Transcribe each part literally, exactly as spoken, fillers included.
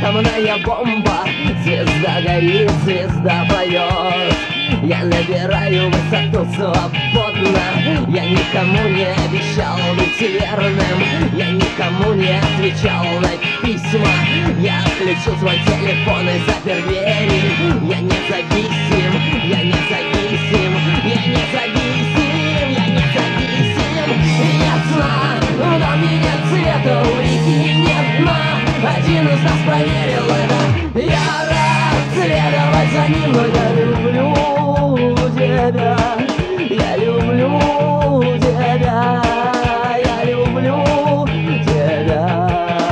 атомная бомба. Звезда горит, звезда поет. Я набираю высоту свободно. Я никому не обещал быть верным. Я никому не отвечал на письма. Я отключил свой телефон и запер двери. Я независим, я независим, я независим, я независим. Нет сна, но нет света, у реки нет дна. Один из нас проверил это. Я рад следовать за ним, но я люблю тебя. Я люблю тебя. Я люблю тебя.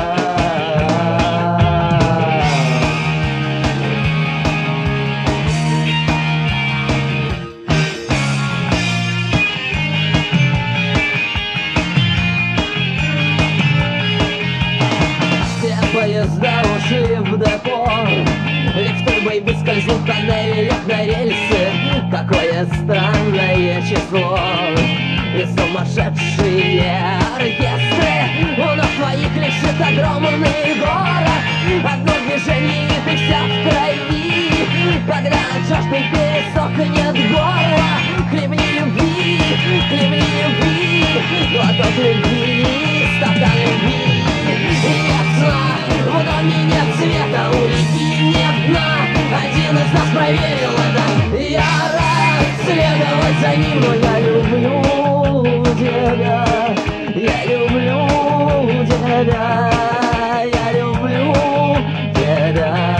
Поезда ушли в депо. Лифт-турбой выскользнул в тоннель и лег на рельсы. Какое странное число. И сумасшедшие оркестры. У ног твоих лежит огромный город. Одно движение, и ты вся в крови. Когда от жажды пересохнет горло, хлебни любви, хлебни любви. Глоток любви, стакан любви. Нет сна, в доме нет света, у реки нет дна. Один из нас проверил это. Я рад следовать за ним, но я люблю тебя. Я люблю тебя. Я люблю тебя.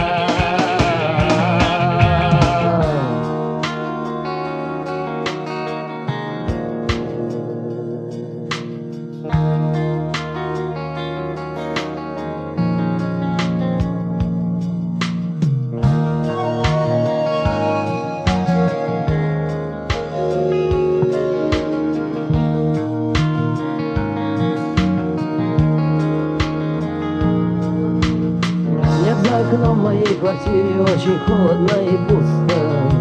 За окном моей квартире очень холодно и пусто.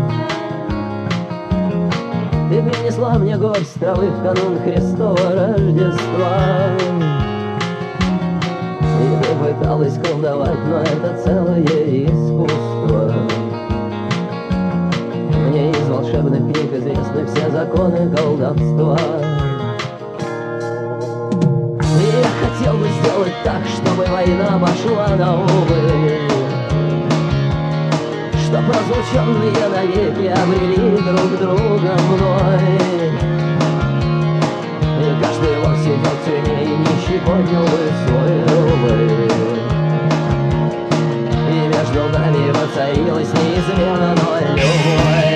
Ты принесла мне горсть травы в канун Христова Рождества. И ты пыталась колдовать, но это целое искусство. Мне из волшебных книг известны все законы колдовства. И я хотел бы сделать так, чтобы война пошла на убыль, чтоб разлученные навеки обрели друг друга мной. И каждый вор сидел в тюрьме и нищий поднял бы свой рубль. И между нами воцарилась неизменно любовь.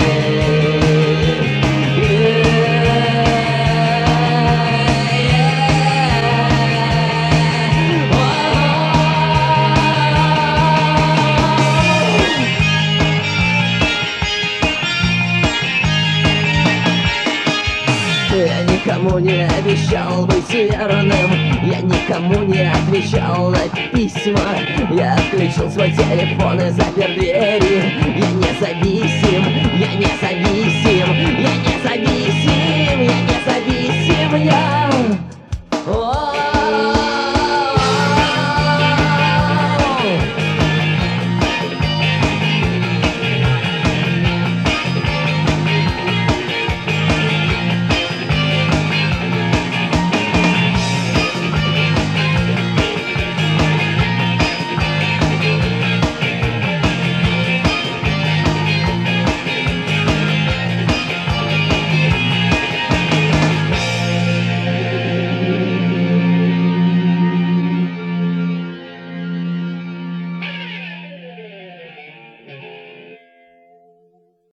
Я никому не обещал быть верным. Я никому не отвечал на письма. Я отключил свой телефон и запер двери. Я не